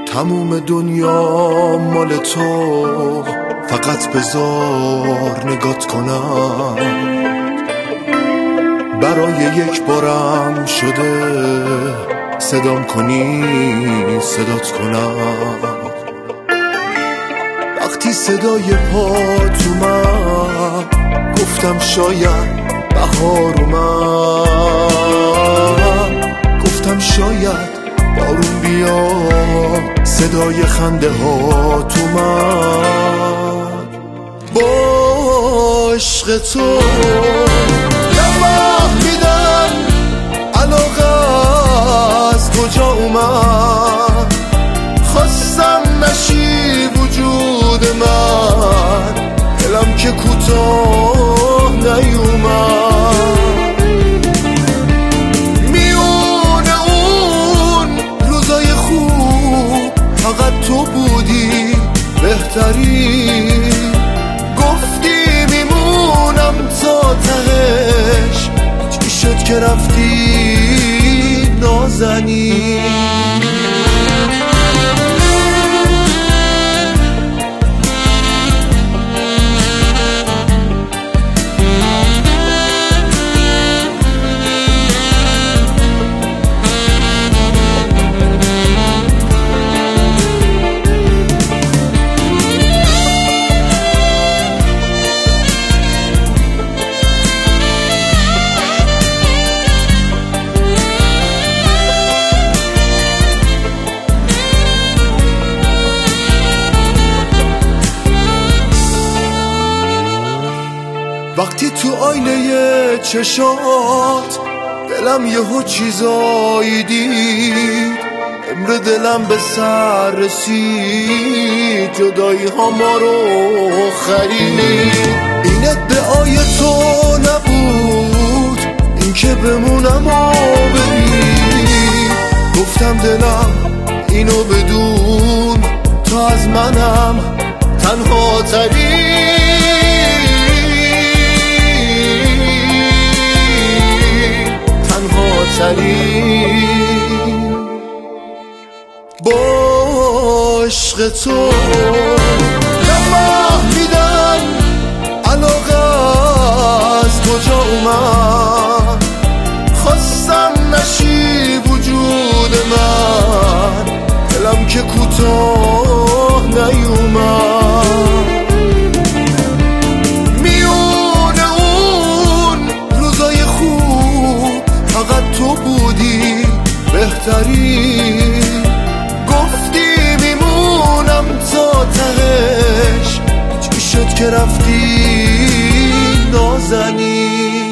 تموم دنیا مال تو، فقط بذار نگات کنم. برای یک بارم شده صدام کنی صدات کنم. وقتی صدای پات اومد گفتم شاید بهار اومد، گفتم شاید بارون بیاد، صدای خنده هات اومد. با عشق تو نفهمیدم علاقه از کجا اومد، خواستم نشی وجود من، دلم که کوتاه نیومد. میونه اون روزای خوب فقط تو بودی بهتری، گفتی میمونم تا تهش، چی شد که رفتی نازنی. وقتی تو آینه چشات دلم یهو چیزایی دید، عمر دلم به سر رسید، جدایی ها ما رو خرید. این ادعای تو نبود، این که بمونم و بری، گفتم دلم اینو بدون، تا از منم تنها تری. با عشق تو نفهمیدم علاقه از کجا اومد، خواستم نشی وجود من، دلم که کوتاه نیومد. میونه اون روزای خوب فقط تو بودی بهتری، گفتی میمونم تا تهش، چی شد که رفتی نازنی.